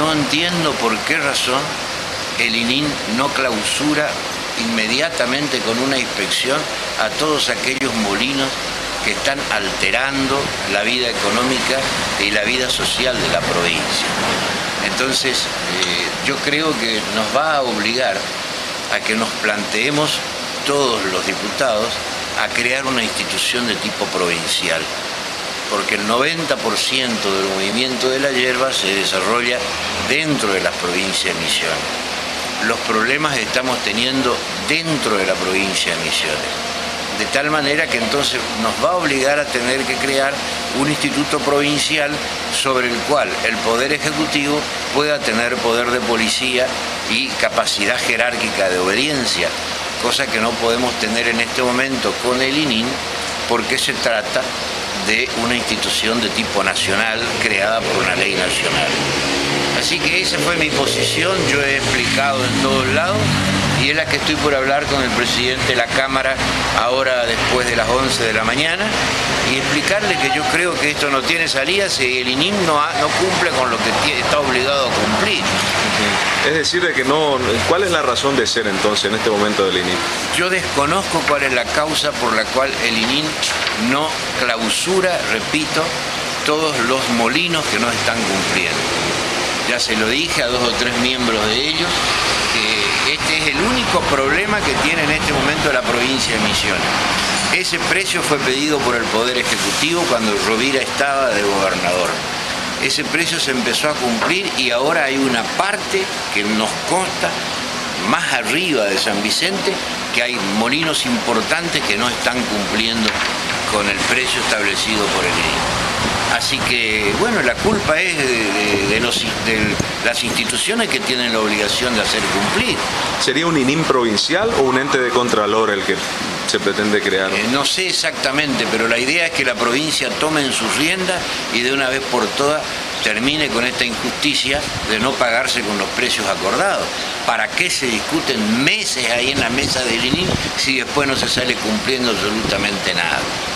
no entiendo por qué razón el ININ no clausura inmediatamente con una inspección a todos aquellos molinos que están alterando la vida económica y la vida social de la provincia. Entonces, yo creo que nos va a obligar a que nos planteemos todos los diputados a crear una institución de tipo provincial, porque el 90% del movimiento de la yerba se desarrolla dentro de las provincias de Misiones. Los problemas que estamos teniendo dentro de la provincia de Misiones. De tal manera que entonces nos va a obligar a tener que crear un instituto provincial sobre el cual el Poder Ejecutivo pueda tener poder de policía y capacidad jerárquica de obediencia, cosa que no podemos tener en este momento con el ININ, porque se trata de una institución de tipo nacional creada por una ley nacional. Así que esa fue mi posición, yo he explicado en todos lados y es la que estoy por hablar con el presidente de la Cámara ahora después de las 11 de la mañana y explicarle que yo creo que esto no tiene salida si el ININ no cumple con lo que está obligado a cumplir. Es decir, de que no, ¿cuál es la razón de ser entonces en este momento del ININ? Yo desconozco cuál es la causa por la cual el ININ no clausura, repito, todos los molinos que no están cumpliendo. Ya se lo dije a 2 o 3 miembros de ellos, que este es el único problema que tiene en este momento la provincia de Misiones. Ese precio fue pedido por el Poder Ejecutivo cuando Rovira estaba de gobernador. Ese precio se empezó a cumplir y ahora hay una parte que nos consta, más arriba de San Vicente, que hay molinos importantes que no están cumpliendo con el precio establecido por el ININ. Así que, bueno, la culpa es de las instituciones que tienen la obligación de hacer cumplir. ¿Sería un ININ provincial o un ente de contralor el que se pretende crear? No sé exactamente, pero la idea es que la provincia tome en sus riendas y de una vez por todas termine con esta injusticia de no pagarse con los precios acordados. ¿Para qué se discuten meses ahí en la mesa del ININ si después no se sale cumpliendo absolutamente nada?